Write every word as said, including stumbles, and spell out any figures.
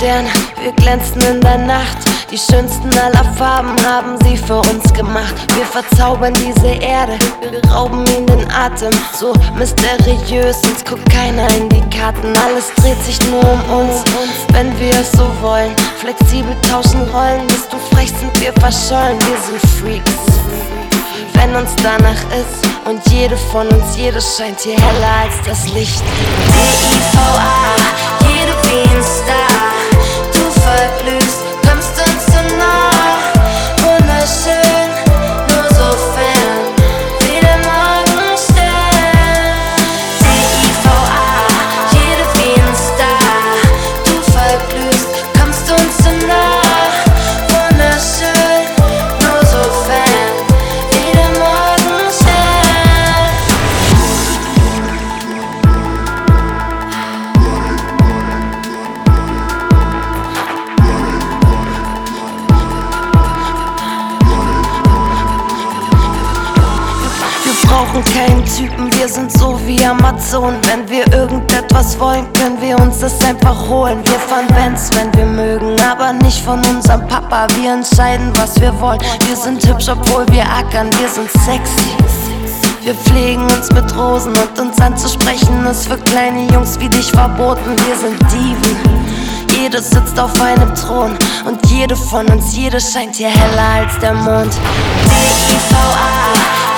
Sterne, wir glänzen in der Nacht. Die schönsten aller Farben haben sie für uns gemacht. Wir verzaubern diese Erde, wir rauben ihnen den Atem. So mysteriös, uns guckt keiner in die Karten. Alles dreht sich nur um uns, wenn wir es so wollen. Flexibel tauschen Rollen, bist du frech, sind wir verschollen. Wir sind Freaks, wenn uns danach ist. Und jede von uns, jede scheint hier heller als das Licht. D I V A, jede wie ein Star. Du verglühst, kommst uns so nah. Wunderschön, nur so fern wie der Morgenstern. D I V A, jede wie ein Star. Du verglühst, kommst uns so nah. Wunderschön, nur so fern wie der Morgenstern. Wir brauchen keinen Typen, wir sind so wie Amazon. Wenn wir irgendetwas wollen, können wir uns das einfach holen. Wir fahren Benz, wenn wir mögen, aber nicht von unserem Papa. Wir entscheiden, was wir wollen. Wir sind hübsch, obwohl wir ackern, wir sind sexy. Wir pflegen uns mit Rosen und uns anzusprechen ist für kleine Jungs wie dich verboten. Wir sind Diven, jede sitzt auf einem Thron und jede von uns, jede scheint hier heller als der Mond. D I V A